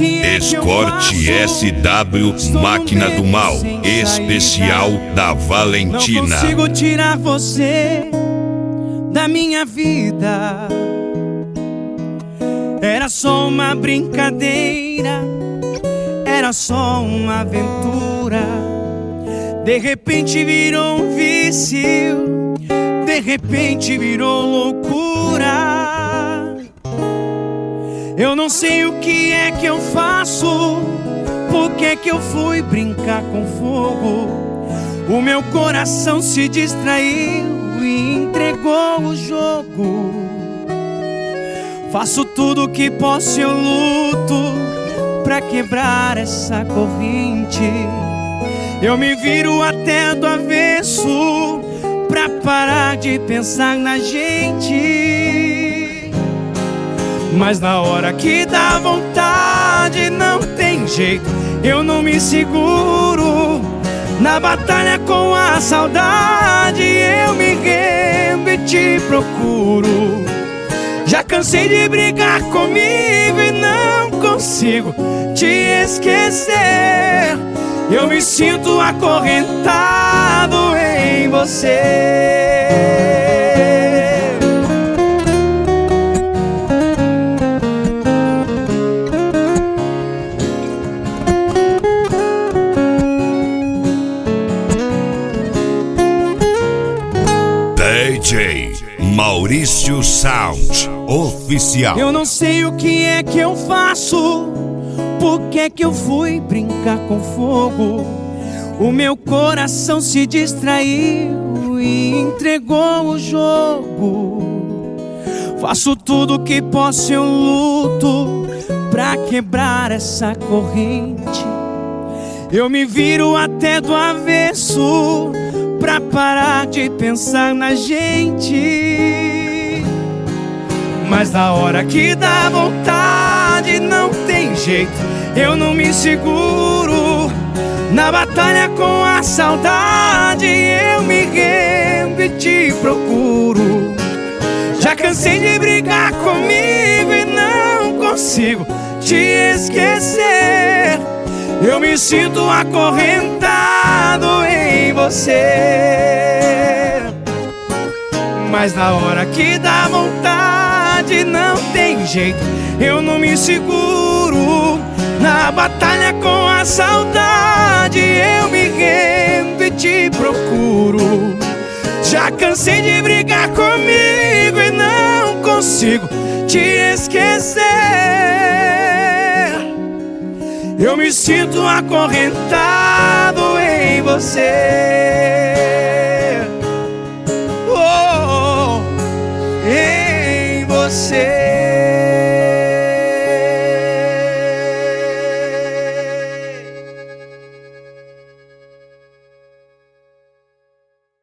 que é que eu Escorte faço. SW Máquina do Mal, especial da Valentina. Não consigo tirar você da minha vida. Era só uma brincadeira, era só uma aventura. De repente virou um vício, de repente virou loucura. Eu não sei o que é que eu faço, por que é que eu fui brincar com fogo. O meu coração se distraiu e entregou o jogo. Faço tudo o que posso, eu luto pra quebrar essa corrente. Eu me viro até do avesso pra parar de pensar na gente. Mas na hora que dá vontade não tem jeito, eu não me seguro. Na batalha com a saudade eu me rendo e te procuro. Já cansei de brigar comigo e não consigo te esquecer. Eu me sinto acorrentado em você. DJ Maurício Sound Oficial. Eu não sei o que é que eu faço, por que é que eu fui brincar com fogo. O meu coração se distraiu e entregou o jogo. Faço tudo o que posso, eu luto pra quebrar essa corrente. Eu me viro até do avesso pra parar de pensar na gente. Mas na hora que dá vontade não tem jeito, eu não me seguro. Na batalha com a saudade eu me rendo e te procuro. Já cansei de brigar comigo e não consigo te esquecer. Eu me sinto acorrentado em você. Mas na hora que dá vontade não tem jeito, eu não me seguro. Na batalha com a saudade eu me rendo e te procuro. Já cansei de brigar comigo e não consigo te esquecer. Eu me sinto acorrentado em você.